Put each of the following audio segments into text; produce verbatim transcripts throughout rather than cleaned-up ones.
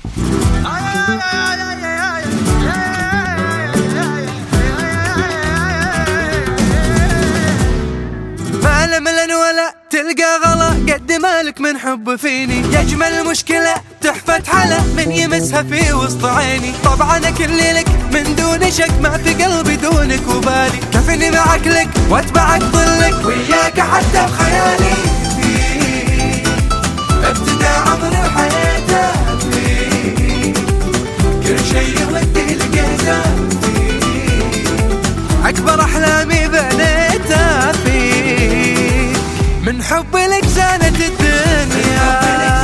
ما ملن ولا تلقى غلا قد مالك من حب فيني، يجمل مشكلة تحفة حلا من يمسها في وسط عيني. طبعا كل لك من دون شك، ما في قلبي دونك وبالي، كفني معك لك واتبعك ظلك، وياك حتى بخيالي فيك ابتدى عمري وحياته فيك، كل شيء ودي لقيته فيك، أكبر أحلامي بنيته فيك، من حب لك زانت الدنيا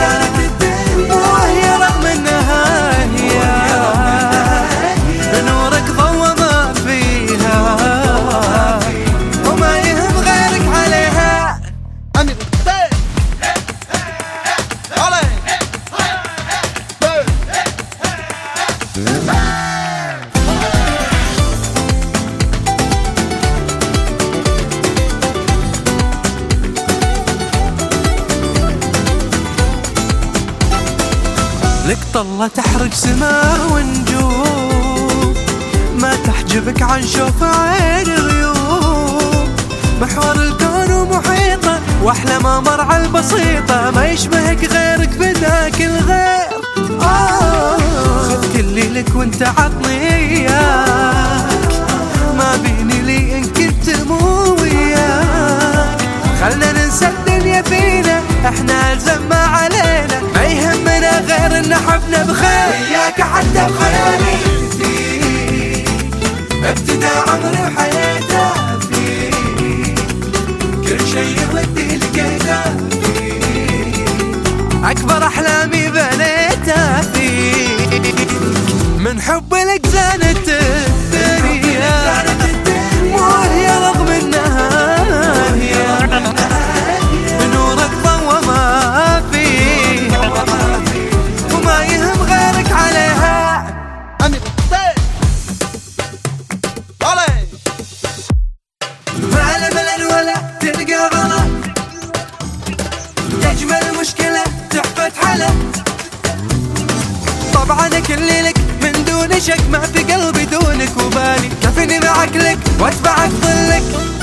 وهي رغم انها هي، بنورك ضوى ما فيها وما يهم غيرك عليها. لك طلة تحرق سماء ونجوم، ما تحجبك عن شوف عين غيوم، محور الكون ومحيطه واحلى ما مر على البسيطه، ما يشبهك غيرك بذاك الغير. آه خذ كلي لك وانت عطني اياك، ما بيني لي ان كنت مو وياك، خلنا ننسى الدنيا فينا، احنا الزم ما علينا، ما يهمنا غير ان حبنا بخير، وياك حتى بخيالي فيك ابتدى عمري وحياته فيك، كل شيء ودي لقيته فيك، اكبر احلامي بنيته فيك، من حب لك زانت الدنيا وهي رغم انها هي، بنورك ضوى ما فيه وما يهم غيرك عليها. ما له ملل ولا تلقى غلا، يجمل مشكلة تحفة حلا، طبعا كل لك من دون شك، ما في قلبي دونك وبالي، كفني معك لك واتبعك ظلك.